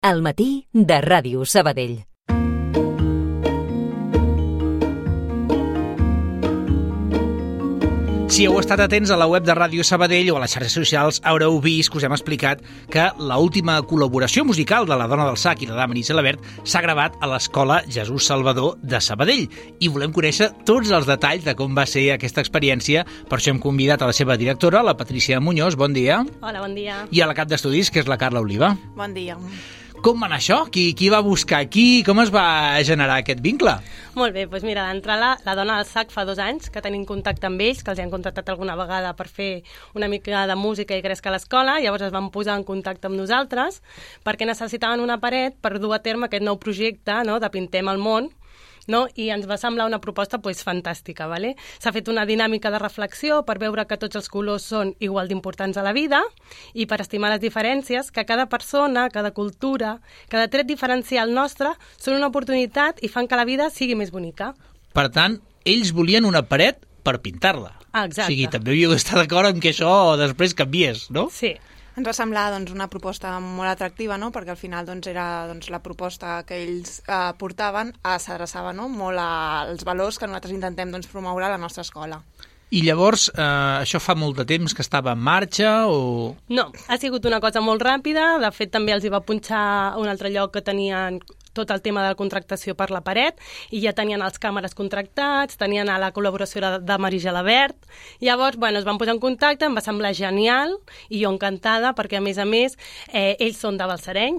Al matí de Ràdio Sabadell. Si heu estat atents a la web de Ràdio Sabadell o a les xarxes socials, haureu vist que us hem explicat que l'última col·laboració musical de la Dona del Sac i la Damaris Gelabert s'ha gravat a l'Escola Jesús Salvador de Sabadell. I volem conèixer tots els detalls de com va ser aquesta experiència. Per això hem convidat a la seva directora, la Patrícia Muñoz. Bon dia. Hola, bon dia. I a la cap d'estudis, que és la Carla Oliva. Bon dia. Com va anar això? Qui va buscar aquí? Com es va generar aquest vincle? Molt bé, doncs mira, d'entrada la Dona del Sac fa 2 anys que tenim contacte amb ells, que els han contractat alguna vegada per fer una mica de música i cresc a l'escola, llavors es van posar en contacte amb nosaltres perquè necessitaven una paret per dur a terme aquest nou projecte, no?, de Pintem el món, no? I ens va semblar una proposta fantàstica. ¿Vale? S'ha fet una dinàmica de reflexió per veure que tots els colors són igual d'importants a la vida i per estimar les diferències, que cada persona, cada cultura, cada tret diferencial nostre són una oportunitat i fan que la vida sigui més bonica. Per tant, ells volien una paret per pintar-la. Exacte. O sigui, també havíeu d'estar d'acord amb que això després canviés, no? Sí. Ens va semblar una proposta molt atractiva, no? Perquè al final era la proposta que ells portaven s'adreçava molt als valors que nosaltres intentem promoure a la nostra escola. I llavors, això fa molt de temps que estava en marxa o...? No, ha sigut una cosa molt ràpida. De fet, també els hi va punxar un altre lloc que tenien tot el tema de la contractació per la paret i ja tenien els càmeres contractats, tenien la col·laboració de Maria Gelabert. Llavors, es van posar en contacte, em va semblar genial i jo encantada perquè, a més, ells són de Balsareny,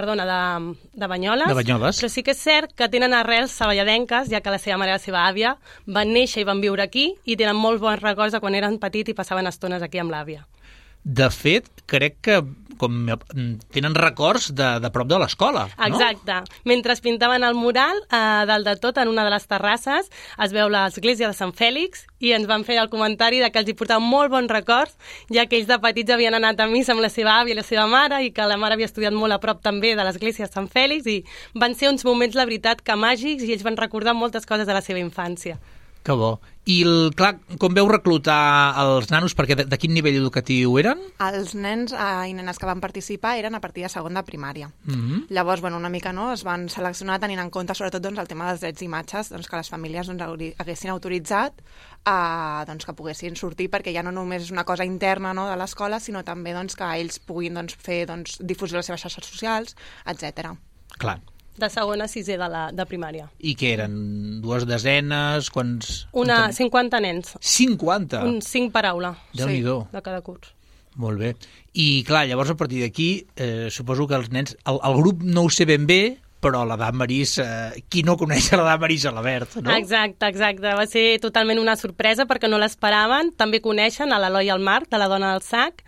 de Banyoles. De Banyoles. Però sí que és cert que tenen arrels saballadenques, ja que la seva mare i la seva àvia van néixer i van viure aquí i tenen molt bons records de quan eren petits i passaven estones aquí amb l'àvia. De fet, crec que tenen records de prop de l'escola, no? Exacte. Mentre pintaven el mural, dalt de tot, en una de les terrasses, es veu l'església de Sant Fèlix i ens van fer el comentari de que els hi portaven molt bons records, ja que ells de petits havien anat a missa amb la seva àvia i la seva mare i que la mare havia estudiat molt a prop també de l'església de Sant Fèlix i van ser uns moments, la veritat, que màgics i ells van recordar moltes coses de la seva infància. Que bo. I, clar, com veu reclutar els nanos? Perquè de quin nivell educatiu eren? Els nens i nenes que van participar eren a partir de segon de primària. Llavors, una mica es van seleccionar tenint en compte sobretot el tema dels drets d'imatges, que les famílies haguessin autoritzat que poguessin sortir, perquè ja no només és una cosa interna de l'escola, sinó també que ells puguin fer difusió a les seves xarxes socials, etc. Clar. De segona a sisè de primària. I què eren? 2 desenes? Quants? 50 nens. 50? 5 per aula. Déu-n'hi-do. De cada curs. Molt bé. I clar, llavors a partir d'aquí suposo que els nens, el grup no ho sé ben bé, però la Damaris, qui no coneix la Damaris Gelabert, no? Exacte. Va ser totalment una sorpresa perquè no l'esperaven. També coneixen a l'Eloi i el Marc, de la Dona del Sac,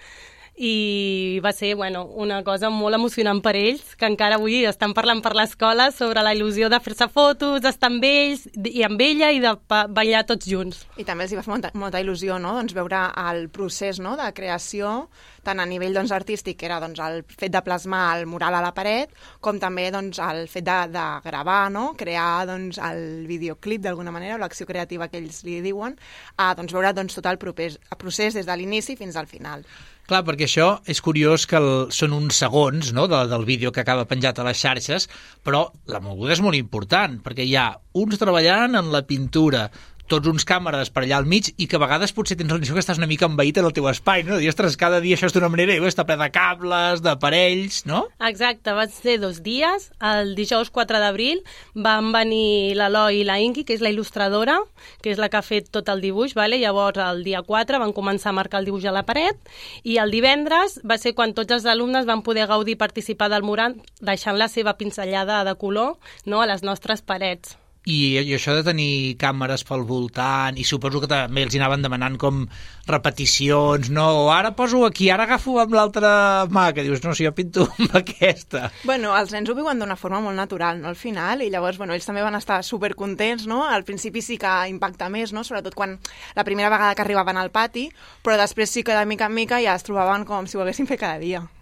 i va ser una cosa molt emocionant per ells, que encara avui estan parlant per l'escola sobre la il·lusió de fer-se fotos, d'estar amb ells i amb ella i de ballar tots junts. I també els hi va fer molta il·lusió veure el procés de creació, tant a nivell artístic, que era el fet de plasmar el mural a la paret, com també el fet de gravar, crear el videoclip d'alguna manera, l'acció creativa que ells li diuen, veure tot el procés des de l'inici fins al final. Clar, perquè això és curiós que són uns segons del vídeo que acaba penjat a les xarxes, però la moguda és molt important, perquè hi ha uns treballant en la pintura, tots uns càmeres per allà al mig i que a vegades potser tens la sensació que estàs una mica envaït en el teu espai, no? I, ostres, cada dia això és d'una manera i està ple de cables, d'aparells, no? Exacte, van ser 2 dies. El dijous 4 d'abril van venir l'Eloi i la Inqui, que és la il·lustradora, que és la que ha fet tot el dibuix, ¿vale? Llavors el dia 4 van començar a marcar el dibuix a la paret i el divendres va ser quan tots els alumnes van poder gaudir i participar del mural deixant la seva pinzellada de color, no?, a les nostres parets. I això de tenir càmeres pel voltant, i suposo que també els anaven demanant com repeticions, no? O ara poso aquí, ara agafo amb l'altra mà, que dius, no, si jo pinto amb aquesta. Els nens ho viuen d'una forma molt natural, al final, i llavors, ells també van estar supercontents, no? Al principi sí que impacta més, no? Sobretot quan la primera vegada que arribaven al pati, però després sí que de mica en mica ja es trobaven com si ho haguessin fet cada dia.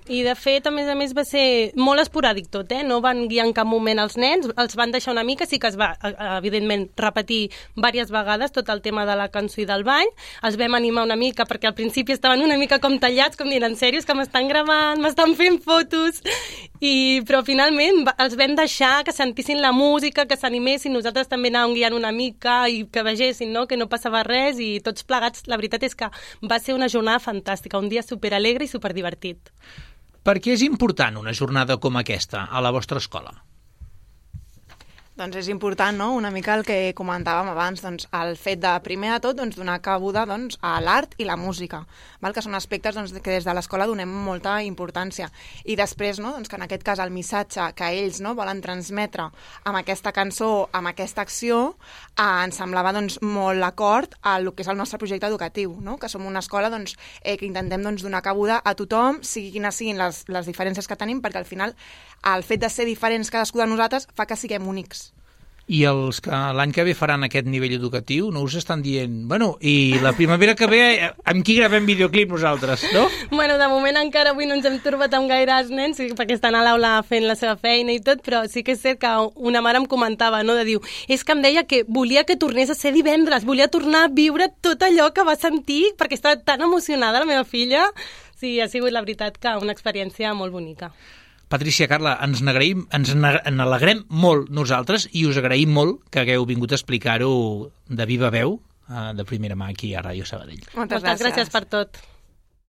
I de fet, a més va ser molt esporàdic tot, no van guiar en cap moment els nens, els van deixar una mica, sí que es va, evidentment, repetir diverses vegades tot el tema de la cançó i del ball, els vam animar una mica perquè al principi estaven una mica com tallats, com dient, en sèrio, que m'estan gravant, m'estan fent fotos, però finalment els vam deixar que sentissin la música, que s'animessin, nosaltres també anàvem guiant una mica i que vegessin, no?, que no passava res i tots plegats, la veritat és que va ser una jornada fantàstica, un dia superalegre i superdivertit. Per què és important una jornada com aquesta a la vostra escola? Doncs és important, no?, una mica el que comentàvem abans, doncs, el fet de, primer de tot, doncs, donar cabuda doncs, a l'art i la música, val? Que són aspectes doncs, que des de l'escola donem molta importància. I després, no?, doncs, que en aquest cas el missatge que ells, no?, volen transmetre amb aquesta cançó, amb aquesta acció, ens semblava doncs, molt acord a el que és el nostre projecte educatiu, no?, que som una escola doncs, que intentem doncs, donar cabuda a tothom, quines siguin les diferències que tenim, perquè al final el fet de ser diferents cadascú de nosaltres fa que siguem únics. I els que l'any que ve faran aquest nivell educatiu no us estan dient, bueno, i la primavera que ve amb qui gravem videoclip nosaltres, no? Bueno, de moment encara avui no ens hem trobat amb gaires nens perquè estan a l'aula fent la seva feina i tot, però sí que és cert que una mare em comentava, no?, de dir, és que em deia que volia que tornés a ser divendres, volia tornar a viure tot allò que va sentir perquè estava tan emocionada la meva filla. Sí, ha sigut la veritat que una experiència molt bonica. Patrícia, Carla, ens n'alegrem molt nosaltres i us agraïm molt que hagueu vingut a explicar-ho de viva veu de primera mà aquí a Ràdio Sabadell. Moltes gràcies per tot.